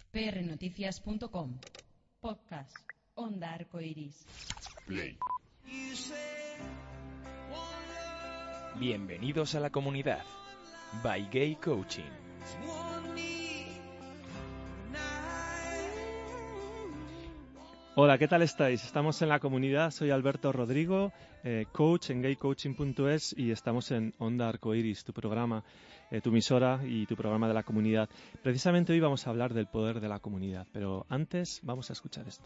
prnoticias.com. Podcast Onda Arcoiris. Play. Bienvenidos a la comunidad by Gay Coaching. Hola, ¿qué tal estáis? Estamos en la comunidad, soy Alberto Rodrigo, coach en gaycoaching.es y estamos en Onda Arcoiris, tu programa, tu emisora y tu programa de la comunidad. Precisamente hoy vamos a hablar del poder de la comunidad, pero antes vamos a escuchar esto.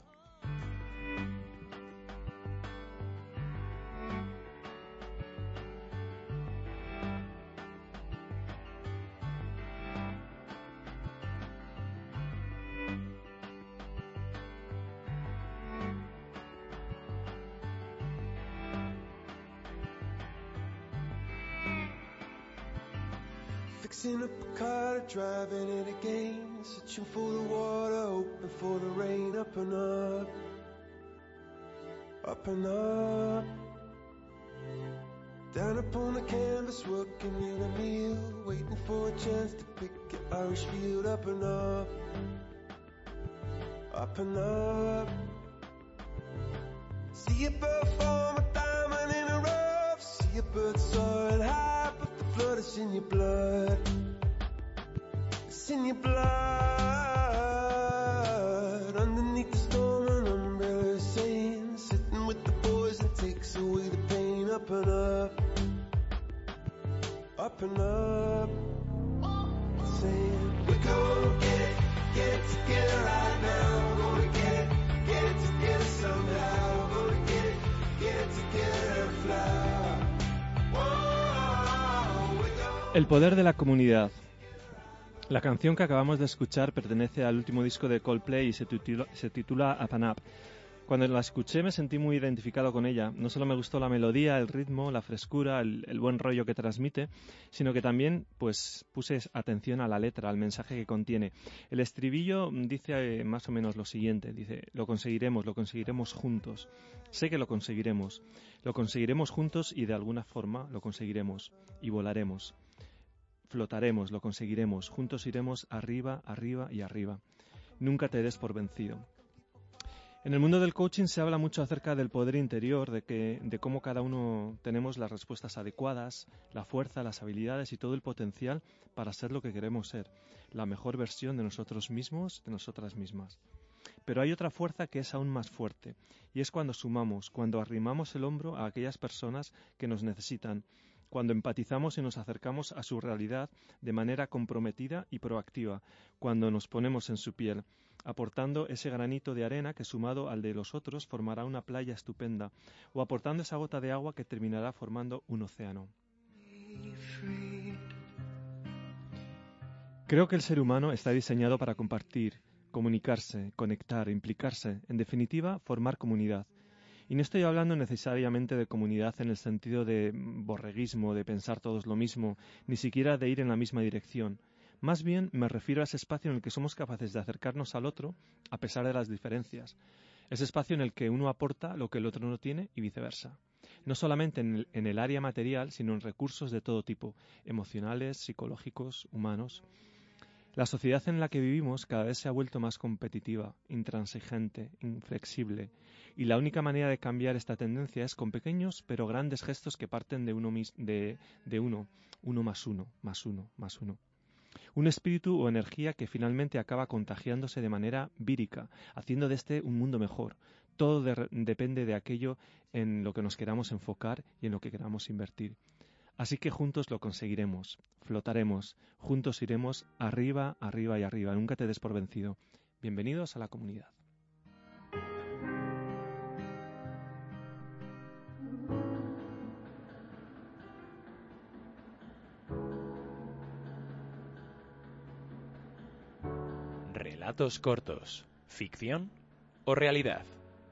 Fixing up a car, driving it again, searching for the water, hoping for the rain, up and up, up and up. Down upon the canvas, working in a meal, waiting for a chance to pick an Irish field, up and up, up and up. See a bird form a diamond in a rough, see a bird soaring high, but the flood is in your blood. It's in your blood. Underneath the storm, an umbrella is saying, sitting with the boys and takes away the pain. Up and up, up and up. Saying, we're gonna get it together right now. We're gonna get it together somehow. We're gonna get it together and fly. Whoa, we're gonna... El poder de la comunidad. La canción que acabamos de escuchar pertenece al último disco de Coldplay y se titula Up and Up. Cuando la escuché me sentí muy identificado con ella. No solo me gustó la melodía, el ritmo, la frescura, el buen rollo que transmite, sino que también pues puse atención a la letra, al mensaje que contiene. El estribillo dice más o menos lo siguiente, dice: lo conseguiremos juntos. Sé que lo conseguiremos juntos y de alguna forma lo conseguiremos y volaremos. Flotaremos, lo conseguiremos, juntos iremos arriba, arriba y arriba. Nunca te des por vencido. En el mundo del coaching se habla mucho acerca del poder interior, de cómo cada uno tenemos las respuestas adecuadas, la fuerza, las habilidades y todo el potencial para ser lo que queremos ser, la mejor versión de nosotros mismos, de nosotras mismas. Pero hay otra fuerza que es aún más fuerte, y es cuando sumamos, cuando arrimamos el hombro a aquellas personas que nos necesitan, cuando empatizamos y nos acercamos a su realidad de manera comprometida y proactiva, cuando nos ponemos en su piel, aportando ese granito de arena que sumado al de los otros formará una playa estupenda, o aportando esa gota de agua que terminará formando un océano. Creo que el ser humano está diseñado para compartir, comunicarse, conectar, implicarse, en definitiva, formar comunidad. Y no estoy hablando necesariamente de comunidad en el sentido de borreguismo, de pensar todos lo mismo, ni siquiera de ir en la misma dirección. Más bien me refiero a ese espacio en el que somos capaces de acercarnos al otro a pesar de las diferencias. Ese espacio en el que uno aporta lo que el otro no tiene y viceversa. No solamente en el área material, sino en recursos de todo tipo, emocionales, psicológicos, humanos. La sociedad en la que vivimos cada vez se ha vuelto más competitiva, intransigente, inflexible, y la única manera de cambiar esta tendencia es con pequeños pero grandes gestos que parten de uno más uno. Un espíritu o energía que finalmente acaba contagiándose de manera vírica, haciendo de este un mundo mejor. Todo depende de aquello en lo que nos queramos enfocar y en lo que queramos invertir. Así que juntos lo conseguiremos, flotaremos, juntos iremos arriba, arriba y arriba. Nunca te des por vencido. Bienvenidos a la comunidad. Relatos cortos, ficción o realidad.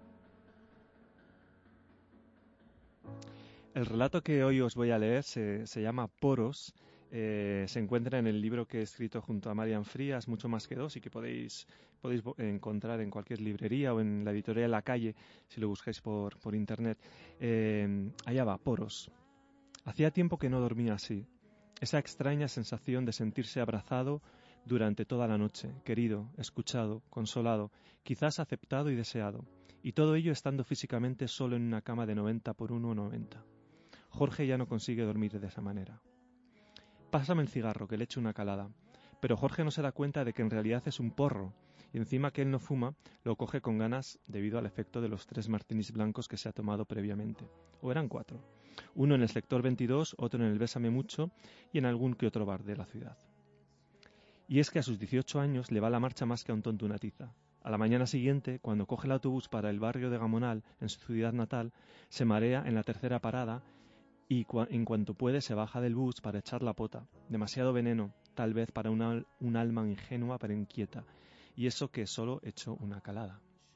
El relato que hoy os voy a leer se llama Poros. Se encuentra en el libro que he escrito junto a Marian Frías, Mucho más que dos, y que podéis encontrar en cualquier librería o en la editorial La Calle, si lo buscáis por internet. Allá va, Poros. Hacía tiempo que no dormía así. Esa extraña sensación de sentirse abrazado durante toda la noche, querido, escuchado, consolado, quizás aceptado y deseado, y todo ello estando físicamente solo en una cama de 90 por 1,90. Jorge ya no consigue dormir de esa manera. Pásame el cigarro, que le echo una calada. Pero Jorge no se da cuenta de que en realidad es un porro, y encima que él no fuma, lo coge con ganas debido al efecto de los 3 martinis blancos que se ha tomado previamente. O eran 4. Uno en el sector 22, otro en el Bésame Mucho y en algún que otro bar de la ciudad. Y es que a sus 18 años le va la marcha más que a un tonto una tiza. A la mañana siguiente, cuando coge el autobús para el barrio de Gamonal, en su ciudad natal, se marea en la tercera parada y en cuanto puede se baja del bus para echar la pota. Demasiado veneno, tal vez para un alma ingenua pero inquieta, y eso que solo echó una calada.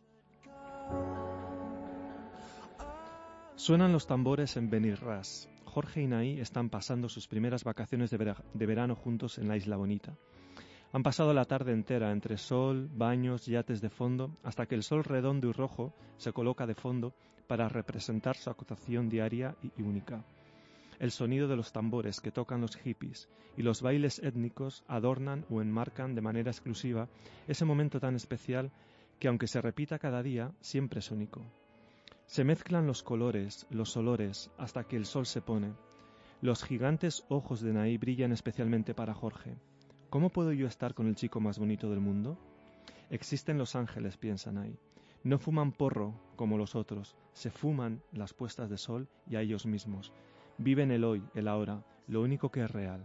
Suenan los tambores en Benirrás. Jorge y Naí están pasando sus primeras vacaciones de verano juntos en la Isla Bonita. Han pasado la tarde entera entre sol, baños, yates de fondo, hasta que el sol redondo y rojo se coloca de fondo para representar su actuación diaria y única. El sonido de los tambores que tocan los hippies y los bailes étnicos adornan o enmarcan de manera exclusiva ese momento tan especial que, aunque se repita cada día, siempre es único. Se mezclan los colores, los olores, hasta que el sol se pone. Los gigantes ojos de Naí brillan especialmente para Jorge. ¿Cómo puedo yo estar con el chico más bonito del mundo? Existen los ángeles, piensa Naí. No fuman porro como los otros, se fuman las puestas de sol y a ellos mismos. Viven el hoy, el ahora, lo único que es real.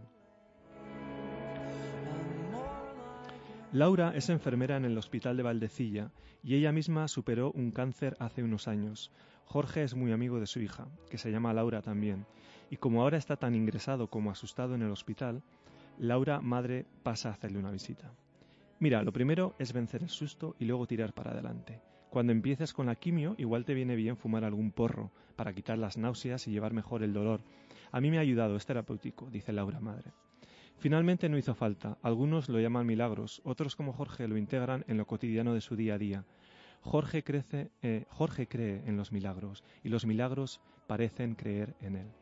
Laura es enfermera en el hospital de Valdecilla y ella misma superó un cáncer hace unos años. Jorge es muy amigo de su hija, que se llama Laura también, y como ahora está tan ingresado como asustado en el hospital, Laura, madre, pasa a hacerle una visita. Mira, lo primero es vencer el susto y luego tirar para adelante. Cuando empieces con la quimio, igual te viene bien fumar algún porro para quitar las náuseas y llevar mejor el dolor. A mí me ha ayudado, es terapéutico, dice Laura, madre. Finalmente no hizo falta. Algunos lo llaman milagros, otros como Jorge lo integran en lo cotidiano de su día a día. Jorge cree en los milagros y los milagros parecen creer en él.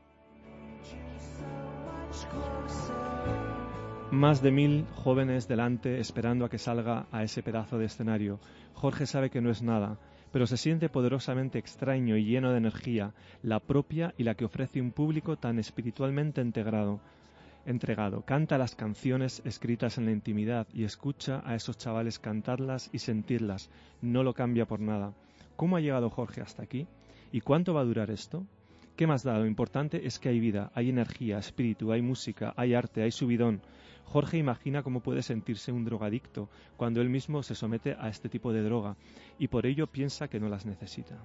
Más de 1000 jóvenes delante esperando a que salga a ese pedazo de escenario. Jorge sabe que no es nada, pero se siente poderosamente extraño y lleno de energía, la propia y la que ofrece un público tan espiritualmente entregado. Canta las canciones escritas en la intimidad y escucha a esos chavales cantarlas y sentirlas. No lo cambia por nada. ¿Cómo ha llegado Jorge hasta aquí? ¿Y cuánto va a durar esto? ¿Qué más da? Lo importante es que hay vida, hay energía, espíritu, hay música, hay arte, hay subidón. Jorge imagina cómo puede sentirse un drogadicto cuando él mismo se somete a este tipo de droga y por ello piensa que no las necesita.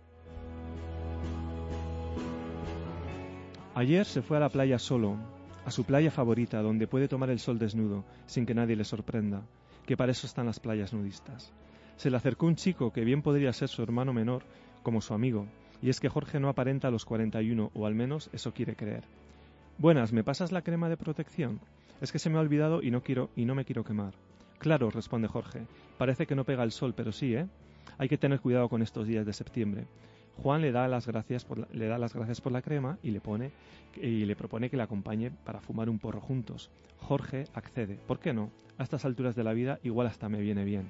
Ayer se fue a la playa solo, a su playa favorita, donde puede tomar el sol desnudo, sin que nadie le sorprenda, que para eso están las playas nudistas. Se le acercó un chico que bien podría ser su hermano menor, como su amigo, y es que Jorge no aparenta los 41, o al menos eso quiere creer. Buenas, ¿me pasas la crema de protección? Es que se me ha olvidado y no me quiero quemar. Claro, responde Jorge, parece que no pega el sol, pero sí, ¿eh? Hay que tener cuidado con estos días de septiembre. Juan le da las gracias por la crema y le propone que le acompañe para fumar un porro juntos. Jorge accede. ¿Por qué no? A estas alturas de la vida igual hasta me viene bien.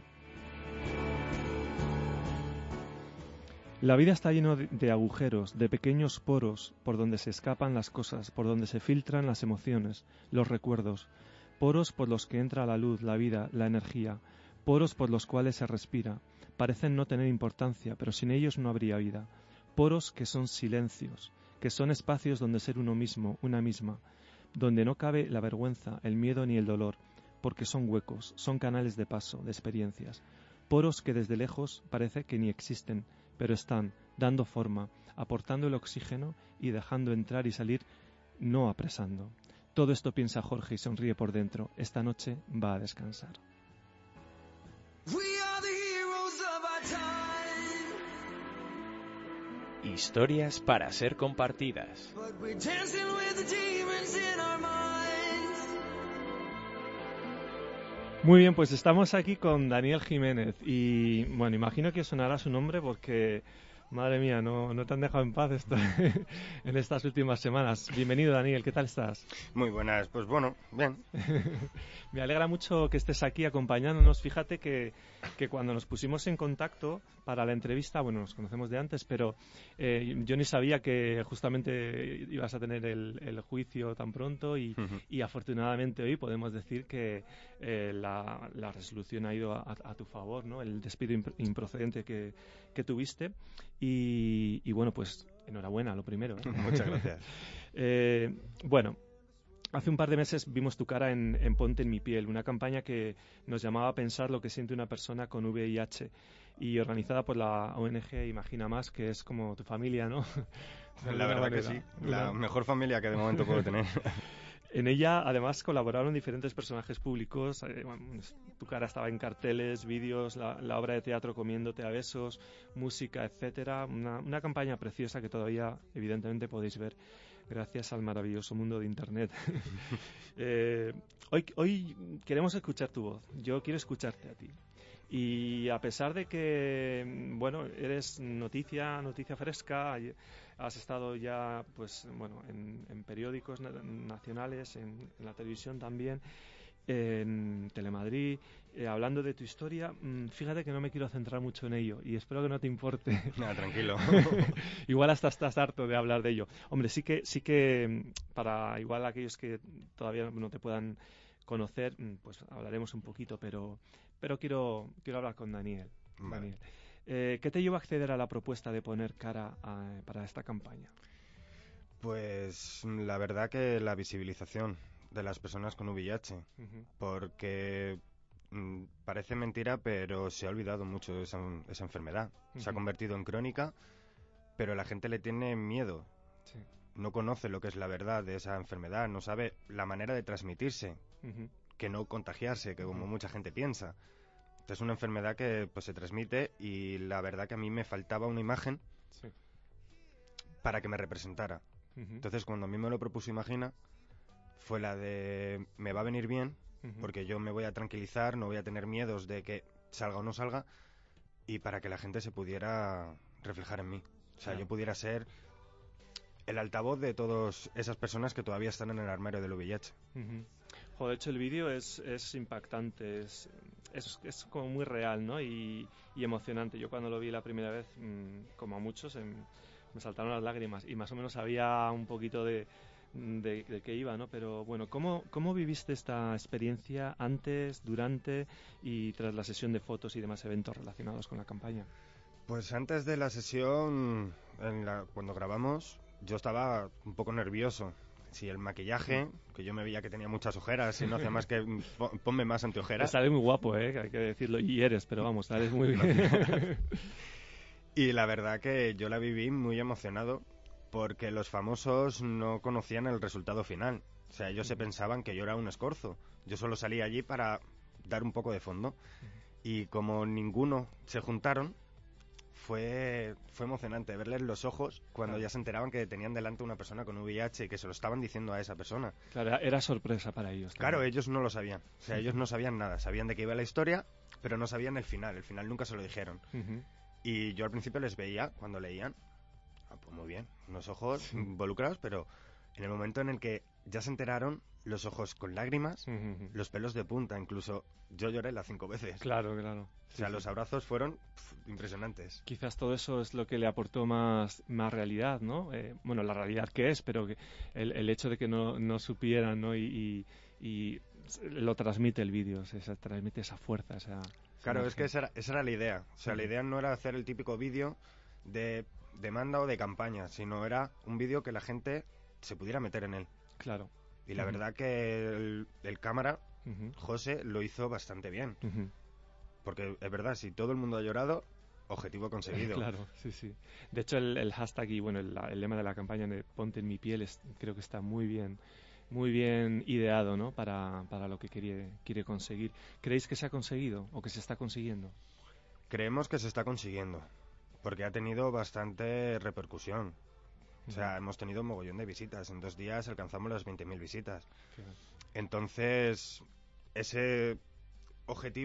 La vida está llena de agujeros, de pequeños poros por donde se escapan las cosas, por donde se filtran las emociones, los recuerdos. Poros por los que entra la luz, la vida, la energía. Poros por los cuales se respira. Parecen no tener importancia, pero sin ellos no habría vida. Poros que son silencios, que son espacios donde ser uno mismo, una misma, donde no cabe la vergüenza, el miedo ni el dolor, porque son huecos, son canales de paso, de experiencias. Poros que desde lejos parece que ni existen, pero están dando forma, aportando el oxígeno y dejando entrar y salir, no apresando. Todo esto piensa Jorge y sonríe por dentro. Esta noche va a descansar. Historias para ser compartidas. Muy bien, pues estamos aquí con Daniel Jiménez y bueno, imagino que os sonará su nombre porque Madre mía, no te han dejado en paz esto en estas últimas semanas. Bienvenido, Daniel, ¿qué tal estás? Muy buenas, pues bueno, bien. Me alegra mucho que estés aquí acompañándonos. Fíjate que cuando nos pusimos en contacto para la entrevista, bueno, nos conocemos de antes, pero yo ni sabía que justamente ibas a tener el juicio tan pronto y afortunadamente hoy podemos decir que la resolución ha ido a tu favor, ¿no? El despido improcedente que tuviste y bueno, pues enhorabuena, lo primero, ¿eh? Muchas gracias. Bueno, hace un par de meses vimos tu cara en Ponte en mi piel, una campaña que nos llamaba a pensar lo que siente una persona con VIH y organizada por la ONG Imagina Más, que es como tu familia, ¿no? La verdad que sí, la mejor familia que de momento puedo tener. En ella, además, colaboraron diferentes personajes públicos. Tu cara estaba en carteles, vídeos, la obra de teatro Comiéndote a besos, música, etcétera. Una campaña preciosa que todavía, evidentemente, podéis ver gracias al maravilloso mundo de Internet. Hoy queremos escuchar tu voz. Yo quiero escucharte a ti. Y a pesar de que, bueno, eres noticia fresca, has estado ya, pues, bueno, en periódicos nacionales, en la televisión también, en Telemadrid, hablando de tu historia, fíjate que no me quiero centrar mucho en ello y espero que no te importe. Nada, tranquilo. Igual hasta estás harto de hablar de ello. Hombre, sí que para igual aquellos que todavía no te puedan conocer, pues hablaremos un poquito, pero quiero hablar con Daniel. Vale. Daniel, ¿qué te llevó a acceder a la propuesta de poner cara para esta campaña? Pues la verdad que la visibilización de las personas con VIH, porque parece mentira, pero se ha olvidado mucho de esa enfermedad. Se ha convertido en crónica, pero la gente le tiene miedo. Sí. No conoce lo que es la verdad de esa enfermedad, no sabe la manera de transmitirse, que no contagiarse, que como mucha gente piensa. Es una enfermedad que pues se transmite y la verdad que a mí me faltaba una imagen para que me representara. Entonces cuando a mí me lo propuso Imagina, fue la de me va a venir bien, porque yo me voy a tranquilizar, no voy a tener miedos de que salga o no salga, y para que la gente se pudiera reflejar en mí. O sea, yo pudiera ser el altavoz de todas esas personas que todavía están en el armario del VIH. Joder, de hecho el vídeo es impactante, es como muy real, ¿no? Y emocionante. Yo cuando lo vi la primera vez, como a muchos, me saltaron las lágrimas y más o menos sabía un poquito de qué iba, ¿no? Pero bueno, ¿cómo viviste esta experiencia antes, durante y tras la sesión de fotos y demás eventos relacionados con la campaña? Pues antes de la sesión, cuando grabamos, yo estaba un poco nervioso. Sí, el maquillaje, que yo me veía que tenía muchas ojeras y no hacía más que ponme más anteojeras. Sales muy guapo, hay que decirlo, y eres, pero vamos, sales muy bien. Y la verdad que yo la viví muy emocionado porque los famosos no conocían el resultado final. O sea, ellos se pensaban que yo era un escorzo. Yo solo salía allí para dar un poco de fondo. Y como ninguno se juntaron, fue emocionante verles los ojos cuando ya se enteraban que tenían delante una persona con VIH y que se lo estaban diciendo a esa persona. Claro, era sorpresa para ellos. Claro, ellos no lo sabían. O sea, ellos no sabían nada. Sabían de qué iba la historia, pero no sabían el final. El final nunca se lo dijeron. Y yo al principio les veía cuando leían. Pues muy bien, unos ojos involucrados, pero en el momento en el que ya se enteraron, los ojos con lágrimas, los pelos de punta, incluso yo lloré las 5 veces. Claro. O sea, los abrazos fueron impresionantes. Quizás todo eso es lo que le aportó más realidad, ¿no? Bueno, la realidad que es, pero que el hecho de que no supieran, ¿no? Y lo transmite el vídeo, se transmite esa fuerza, Claro, es que esa era la idea. O sea, la idea no era hacer el típico vídeo de demanda o de campaña, sino era un vídeo que la gente se pudiera meter en él. Claro. Y la verdad que el cámara, José, lo hizo bastante bien. Porque es verdad, si todo el mundo ha llorado, objetivo conseguido. Claro, sí. De hecho, el hashtag y bueno, el lema de la campaña de Ponte en mi piel creo que está muy bien ideado, ¿no? Para lo que quiere conseguir. ¿Creéis que se ha conseguido o que se está consiguiendo? Creemos que se está consiguiendo, porque ha tenido bastante repercusión. O sea, hemos tenido un mogollón de visitas. En 2 días alcanzamos las 20.000 visitas. Entonces, ese objetivo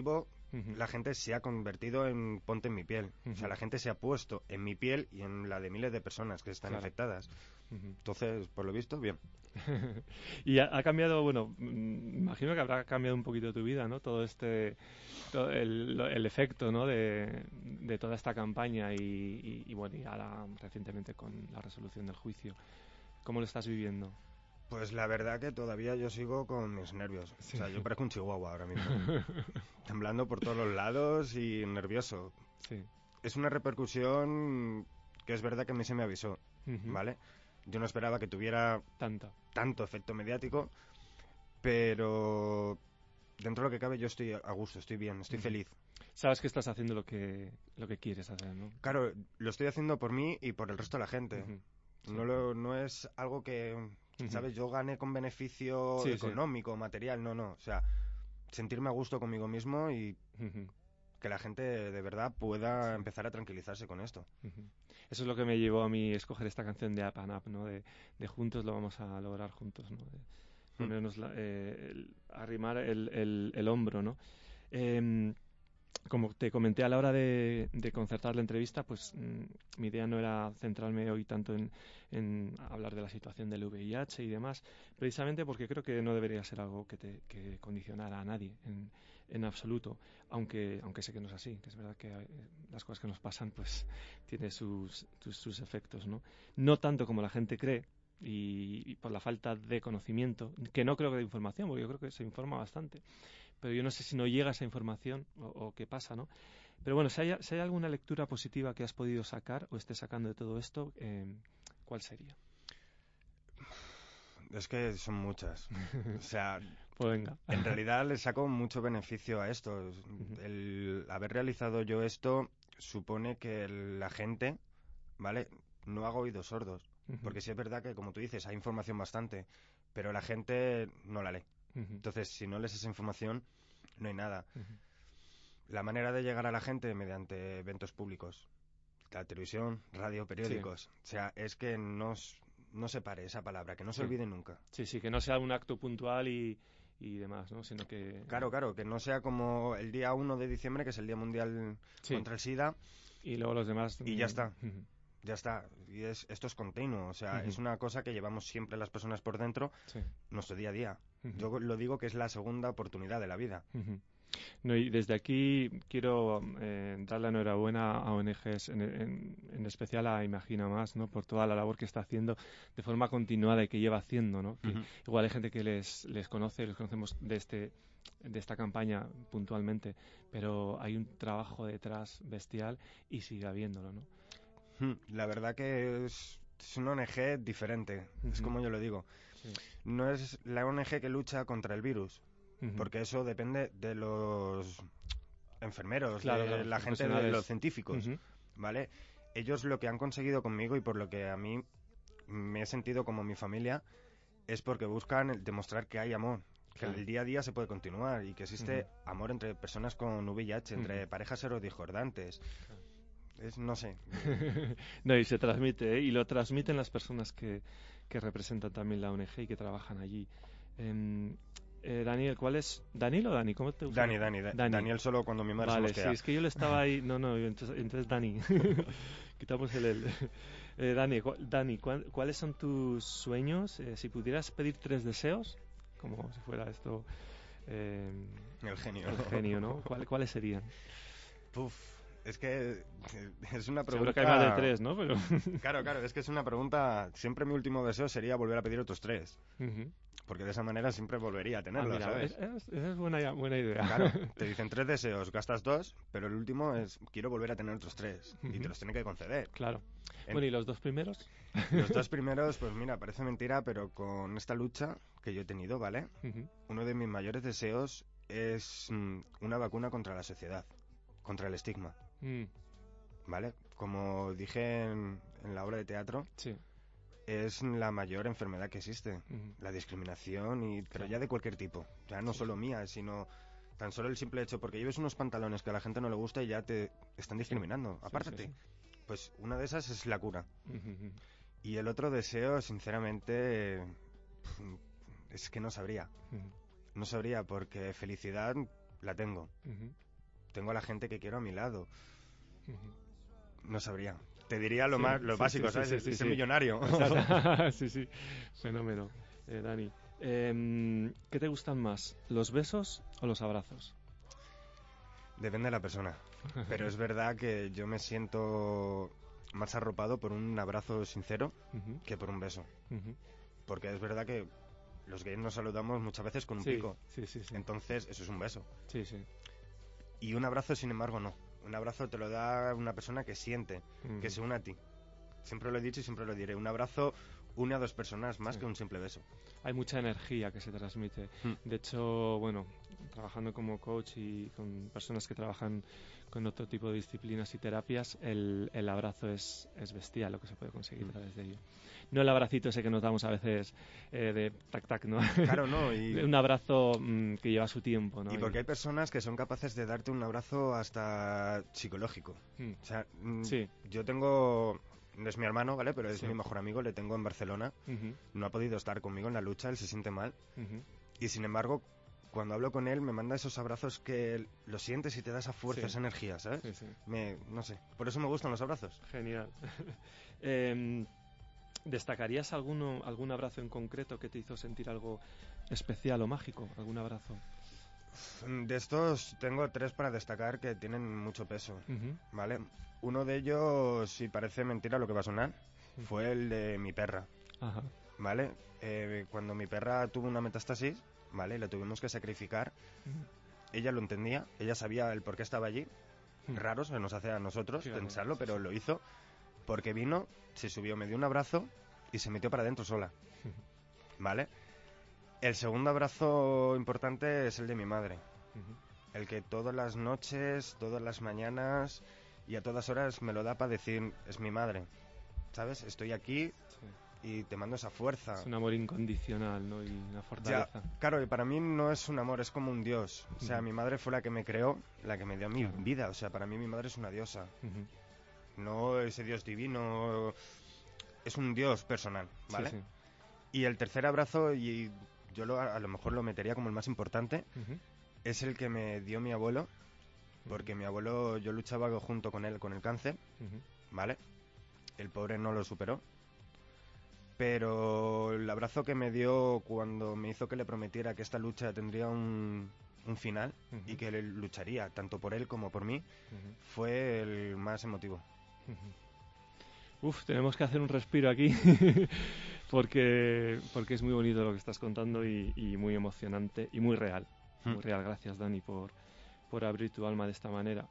la gente se ha convertido en ponte en mi piel. O sea, la gente se ha puesto en mi piel y en la de miles de personas que están afectadas. Entonces, por lo visto, bien. Y ha cambiado, bueno, imagino que habrá cambiado un poquito tu vida, ¿no? Todo el efecto, ¿no? de toda esta campaña y bueno, y ahora recientemente con la resolución del juicio. ¿Cómo lo estás viviendo? Pues la verdad que todavía yo sigo con mis nervios. Sí. O sea, yo parezco un chihuahua ahora mismo. Temblando por todos los lados y nervioso. Sí. Es una repercusión que es verdad que a mí se me avisó, ¿vale? Yo no esperaba que tuviera tanto efecto mediático, pero dentro de lo que cabe yo estoy a gusto, estoy bien, estoy feliz. Sabes que estás haciendo lo que quieres hacer, ¿no? Claro, lo estoy haciendo por mí y por el resto de la gente. Sí. No es algo que, ¿sabes? Yo gané con beneficio económico, material, no. O sea, sentirme a gusto conmigo mismo y que la gente de verdad pueda empezar a tranquilizarse con esto. Eso es lo que me llevó a mí escoger esta canción de Up and Up, ¿no? De juntos lo vamos a lograr juntos, ¿no? De ponernos arrimar el hombro, ¿no? Como te comenté a la hora de concertar la entrevista, pues mi idea no era centrarme hoy tanto en hablar de la situación del VIH y demás, precisamente porque creo que no debería ser algo que condicionara a nadie en absoluto, aunque sé que no es así, que es verdad que las cosas que nos pasan pues tiene sus efectos, ¿no? No tanto como la gente cree, y por la falta de conocimiento, que no creo que de información, porque yo creo que se informa bastante, pero yo no sé si no llega esa información o qué pasa, ¿no? Pero bueno, si hay alguna lectura positiva que has podido sacar o estés sacando de todo esto, ¿cuál sería? Es que son muchas. O sea, pues venga. En realidad le saco mucho beneficio a esto. El haber realizado yo esto supone que la gente, ¿vale? No haga oídos sordos. Porque sí es verdad que, como tú dices, hay información bastante, pero la gente no la lee. Entonces, si no lees esa información, no hay nada. La manera de llegar a la gente mediante eventos públicos, la televisión, radio, periódicos. O sea, es que no se pare esa palabra, que no se olvide nunca. Sí, que no sea un acto puntual y demás, ¿no? Sino que... Claro, que no sea como el día 1 de diciembre, que es el Día Mundial contra el SIDA. Y luego los demás... Y ya está. Ya está. Y esto es continuo. O sea, es una cosa que llevamos siempre las personas por dentro, nuestro día a día. Yo lo digo que es la segunda oportunidad de la vida. No, y desde aquí quiero dar la enhorabuena a ONGs, en especial a Imagina Más, ¿no? Por toda la labor que está haciendo de forma continuada y que lleva haciendo, ¿no? Que igual hay gente que les conocemos de esta campaña puntualmente, pero hay un trabajo detrás bestial y sigue habiéndolo, ¿no? La verdad que es una ONG diferente, es como yo lo digo. No es la ONG que lucha contra el virus, porque eso depende de los enfermeros, de la gente, de los científicos, ¿vale? Ellos lo que han conseguido conmigo y por lo que a mí me he sentido como mi familia es porque buscan demostrar que hay amor, que el día a día se puede continuar y que existe amor entre personas con VIH, entre parejas serodiscordantes. No sé. No, y se transmite, y lo transmiten las personas que representan también la ONG y que trabajan allí. Daniel, ¿cuál es? ¿Daniel o Dani? ¿Cómo te gusta? Dani. Daniel solo cuando mi madre se mosquea. Vale, sí, es que yo le estaba ahí... No, entonces Dani. Quitamos el él. Dani, ¿cuáles son tus sueños? Si pudieras pedir 3 deseos, como si fuera esto... el genio. El genio, ¿no? ¿Cuáles serían? Es que es una pregunta... Seguro que hay más de 3, ¿no? Pero... Claro, es que es una pregunta... Siempre mi último deseo sería volver a pedir otros 3. Porque de esa manera siempre volvería a tenerlos, ¿sabes? Esa es buena idea. Claro, te dicen 3 deseos, gastas 2, pero el último es quiero volver a tener otros 3. Y te los tienen que conceder. Claro. Bueno, ¿y los 2 primeros? Los 2 primeros, pues mira, parece mentira, pero con esta lucha que yo he tenido, ¿vale? Uno de mis mayores deseos es una vacuna contra la sociedad, contra el estigma. ¿Vale? Como dije en la obra de teatro, es la mayor enfermedad que existe, la discriminación, pero ya de cualquier tipo, ya no solo mía, sino tan solo el simple hecho, porque lleves unos pantalones que a la gente no le gusta y ya te están discriminando, apártate. Pues una de esas es la cura. Y el otro deseo, sinceramente, es que no sabría. No sabría, porque felicidad la tengo. tengo a la gente que quiero a mi lado. Ujú. No sabría. Te diría lo Sí, más, lo sí, básico, sí, ¿sabes? sí, sí, Ser sí. millonario. Exacto. Sí, sí. Fenómeno, Dani. ¿Qué te gustan más, los besos o los abrazos? Depende de la persona. Pero es verdad que yo me siento más arropado por un abrazo sincero Ujú, que por un beso. ujú. Porque es verdad que los gays nos saludamos muchas veces con un Sí, pico. sí, sí, sí. Entonces, eso es un beso. Sí, sí. Y un abrazo, sin embargo, no. Un abrazo te lo da una persona que siente, que Ujú. se une a ti. Siempre lo he dicho y siempre lo diré. Un abrazo une a dos personas más Sí. que un simple beso. Hay mucha energía que se transmite. Mm. De hecho, bueno, trabajando como coach y con personas que trabajan con otro tipo de disciplinas y terapias, el abrazo es bestial lo que se puede conseguir a través de ello. No el abracito ese que nos damos a veces de tac-tac, ¿no? Claro, ¿no? Y, Un abrazo que lleva su tiempo, ¿no? y porque hay personas que son capaces de darte un abrazo hasta psicológico. Mm, O sea, Sí. yo tengo... No es mi hermano, ¿vale? Pero es Sí. mi mejor amigo, le tengo en Barcelona. Ujú, No ha podido estar conmigo en la lucha, él se siente mal. ujú. Y sin embargo, cuando hablo con él, me manda esos abrazos que lo sientes y te da esa fuerza, Sí. esa energía, ¿sabes? Sí, sí. No sé, por eso me gustan los abrazos. Genial. ¿Destacarías algún abrazo en concreto que te hizo sentir algo especial o mágico? ¿Algún abrazo? De estos tengo 3 para destacar que tienen mucho peso, Ujú, ¿vale? Uno de ellos, si parece mentira lo que va a sonar, fue el de mi perra, Ajá. ¿vale? Cuando mi perra tuvo una metástasis, ¿vale? Le tuvimos que sacrificar. Ujú. Ella lo entendía, ella sabía el por qué estaba allí. Raro, se nos hace a nosotros Fíjate, pensarlo, sí, pero sí. lo hizo porque vino, se subió, me dio un abrazo y se metió para adentro sola, ¿vale? El segundo abrazo importante es el de mi madre. Ujú. El que todas las noches, todas las mañanas y a todas horas me lo da para decir, es mi madre, ¿sabes? Estoy aquí Sí. y te mando esa fuerza. Es un amor incondicional, ¿no? Y una Ya, fortaleza. claro, y para mí no es un amor, es como un dios. O sea, Ujú. mi madre fue la que me creó, la que me dio mi Claro. vida. O sea, para mí mi madre es una diosa. Ujú. No ese dios divino, es un dios personal, ¿vale? Sí, sí. Y el tercer abrazo, y yo a lo mejor lo metería como el más importante, Ujú. es el que me dio mi abuelo, porque mi abuelo, yo luchaba junto con él con el cáncer, Ujú. ¿vale? El pobre no lo superó. Pero el abrazo que me dio cuando me hizo que le prometiera que esta lucha tendría un final Ujú. y que él lucharía tanto por él como por mí, Ujú. fue el más emotivo. Ujú. Uf, tenemos que hacer un respiro aquí porque es muy bonito lo que estás contando y muy emocionante y muy real. Muy real. Gracias, Dani, por abrir tu alma de esta manera.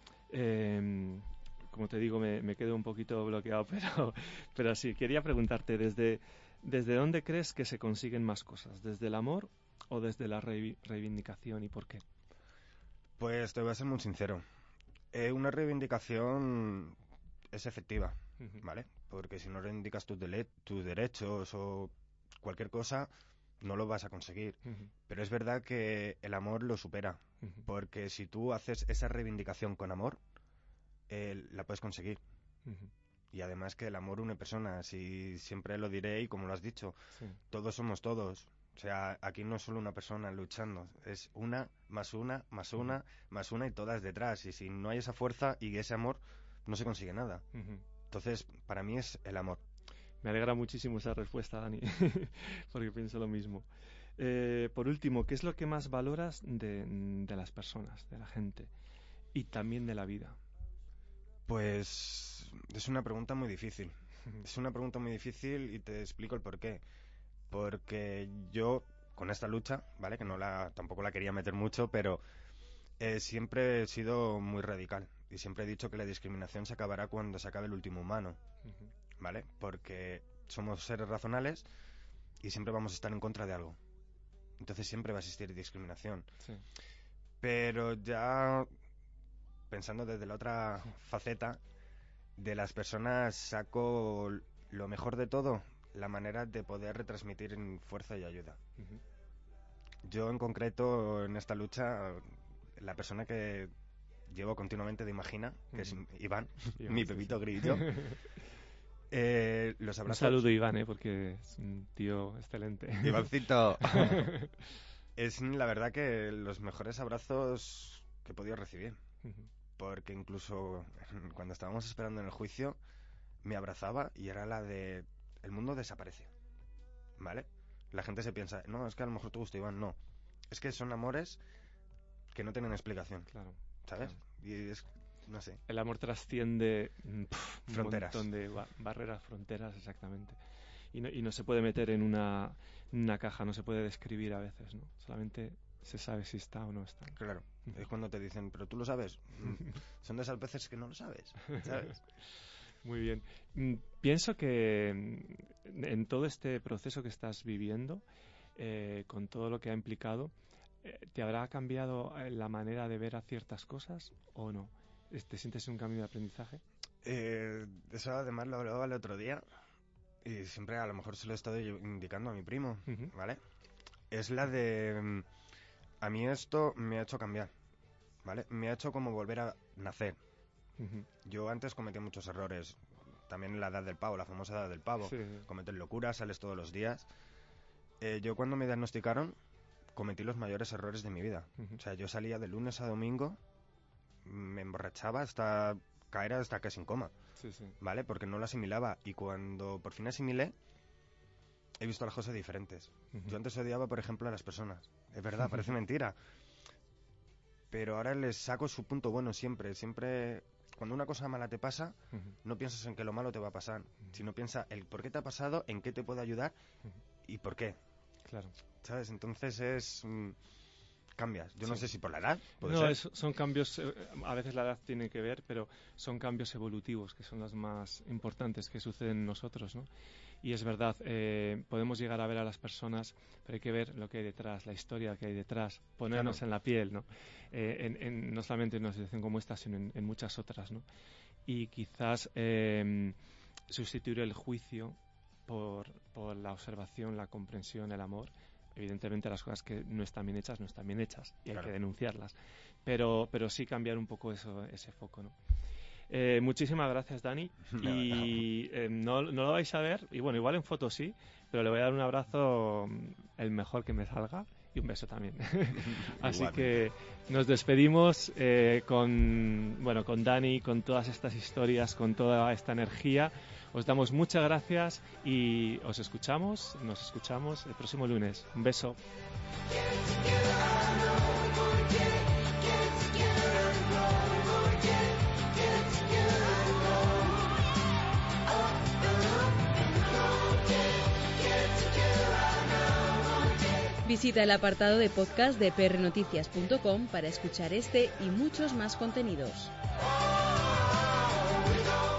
Como te digo, me quedo un poquito bloqueado, pero sí, quería preguntarte, ¿desde dónde crees que se consiguen más cosas? ¿Desde el amor o desde la reivindicación y por qué? Pues te voy a ser muy sincero. Una reivindicación es efectiva, Ujú. ¿vale? Porque si no reivindicas tus derechos o cualquier cosa, no lo vas a conseguir. Ujú. Pero es verdad que el amor lo supera. Ujú. Porque si tú haces esa reivindicación con amor, la puedes conseguir. Ujú. Y además que el amor une personas, y siempre lo diré, y como lo has dicho, Sí. todos somos todos. O sea, aquí no es solo una persona luchando, es una, más una, más una, más una y todas detrás. Y si no hay esa fuerza y ese amor, no se consigue nada. Ujú. Entonces, para mí es el amor. Me alegra muchísimo esa respuesta, Dani, porque pienso lo mismo. Por último, ¿qué es lo que más valoras de las personas, de la gente y también de la vida? Pues es una pregunta muy difícil. Es una pregunta muy difícil y te explico el porqué. Porque yo, con esta lucha, ¿vale? Que tampoco la quería meter mucho, pero siempre he sido muy radical. Y siempre he dicho que la discriminación se acabará cuando se acabe el último humano, Ujú. ¿vale? Porque somos seres racionales y siempre vamos a estar en contra de algo. Entonces siempre va a existir discriminación. Sí. Pero ya pensando desde la otra faceta, de las personas saco lo mejor de todo, la manera de poder retransmitir en fuerza y ayuda. Ujú. Yo en concreto en esta lucha, la persona que llevo continuamente de Imagina, que es Iván, Iván, mi sí, pepito sí. grillo, los Un abrazos... saludo, Iván, porque es un tío excelente. Ivancito. Es la verdad que los mejores abrazos que he podido recibir. Porque incluso cuando estábamos esperando en el juicio, me abrazaba y era la de... El mundo desaparece, ¿vale? La gente se piensa, no, es que a lo mejor te gusta Iván. No, es que son amores que no tienen explicación, Claro. ¿sabes? Claro. Y es, no sé, El amor trasciende Fronteras. un montón de barreras, fronteras, exactamente. Y no se puede meter en una caja, no se puede describir a veces, ¿no? Solamente se sabe si está o no está. claro. Es cuando te dicen, pero tú lo sabes. Son de esas veces que no lo sabes, ¿sabes? Muy bien. Pienso que en todo este proceso que estás viviendo, con todo lo que ha implicado, ¿te habrá cambiado la manera de ver a ciertas cosas o no? ¿Te sientes un cambio de aprendizaje? Eso además lo hablaba el otro día y siempre a lo mejor se lo he estado indicando a mi primo, ¿vale? Es la de... a mí esto me ha hecho cambiar, ¿vale? Me ha hecho como volver a nacer. Yo antes cometía muchos errores, también en la edad del pavo, la famosa edad del pavo. Sí. Cometes locuras, sales todos los días. Yo cuando me diagnosticaron cometí los mayores errores de mi vida. O sea, yo salía de lunes a domingo, me emborrachaba hasta caer hasta casi en coma, Sí, sí. ¿vale? Porque no lo asimilaba. Y cuando por fin asimilé, he visto las cosas diferentes. Yo antes odiaba, por ejemplo, a las personas. Es verdad, parece mentira. Pero ahora les saco su punto bueno siempre. Siempre, cuando una cosa mala te pasa, no piensas en que lo malo te va a pasar, sino piensa el por qué te ha pasado, en qué te puede ayudar y por qué. Claro. ¿Sabes? Entonces es... cambias. Yo no sé si por la edad. Puede No, ser. son cambios, a veces la edad tiene que ver, pero son cambios evolutivos que son los más importantes que suceden en nosotros, ¿no? Y es verdad, podemos llegar a ver a las personas, pero hay que ver lo que hay detrás, la historia que hay detrás, ponernos Claro. en la piel, ¿no? No solamente en una situación como esta, sino en muchas otras, ¿no? Y quizás sustituir el juicio por la observación, la comprensión, el amor. Evidentemente las cosas que no están bien hechas, no están bien hechas y hay Claro. que denunciarlas. Pero sí cambiar un poco ese foco, ¿no? Muchísimas gracias, Dani. Y no lo vais a ver, y bueno, igual en foto sí, pero le voy a dar un abrazo, el mejor que me salga, y un beso también. Así que nos despedimos con Dani, con todas estas historias, con toda esta energía. Os damos muchas gracias y nos escuchamos el próximo lunes. Un beso. Visita el apartado de podcast de prnoticias.com para escuchar este y muchos más contenidos. Oh,